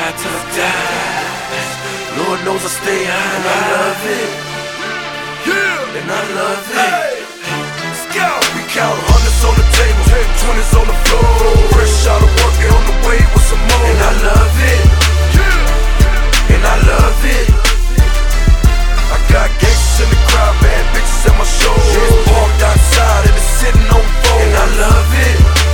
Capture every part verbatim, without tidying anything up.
ride till I die. Lord knows I stay high and I love it. Yeah, and I love it. Hey. Let's go. We count hundreds on the table, twenties on the floor. Fresh out of work and on the way with some more. And I love it. Yeah, and I love it. I got gangsters in the crowd, bad bitches at my show. It's parked outside and it's sitting on four. And I love it.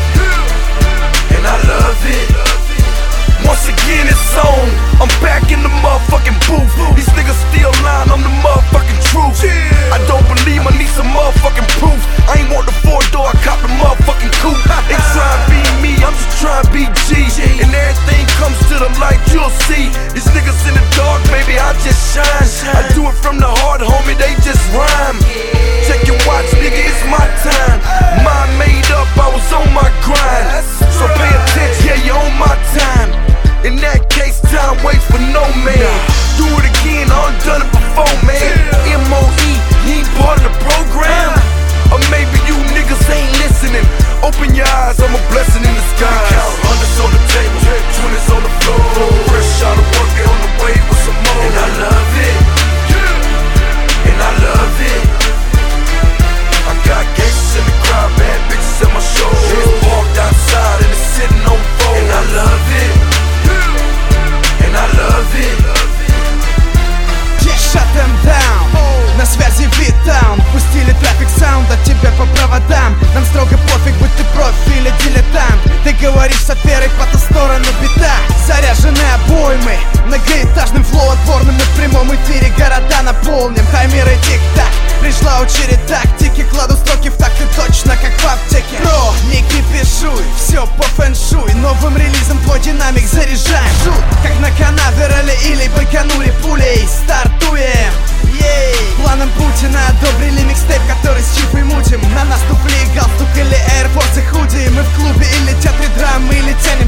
And I love it. Once again it's on, I'm back in the motherfucking booth. These niggas still lying, I'm the motherfucking truth. I don't believe I need some motherfucking proof. I ain't want the four door, I cop the motherfucking coupe. They try to be me, I'm just trying to be G. And everything comes to the light, you'll see. These niggas in the dark, baby, I just shine. I do it from the heart, homie, they just rhyme. Check your watch, nigga, it's my time. Mind made up, I was on my grind. So pay attention, yeah, you're on my time. In that case, time waits for no man. Do it again, I done done it before, man. M O E, you ain't part of the program. Or maybe you niggas ain't listening. Open your eyes, I'm a blessing in disguise. Count hundreds on the table, twenties on the floor. Fresh out of work and on the way with some more. And I love it. And I love it. I got gangsters in the crowd, bad bitches at my show. It's parked outside and it's sitting on four. And I love it. And I love it. Yeah, shut them down. На связи V-Town. Пустили трафик саунд от тебя по проводам. Нам строго пофиг, будь ты профи или дилетант. Ты говоришь с аферой по ту сторону бита. Заряжены обоймы многоэтажным флоу отборным. Мы в прямом эфире города наполним. Хаймер и тик-так. Пришла очередь тактики. Кладу строки в такты точно, как в аптеке. Бро, не кипишуй, все по фэншуй. Новым релизом твой динамик заряжаем. Жут, как на Канаверале или Байконуре пулей. Стартуем. Ей. Планом Путина одобрили микстейп, который с чипой мутим. На нас туфли, галстук или Air Force и худи. Мы в клубе или театре драмы, или тянем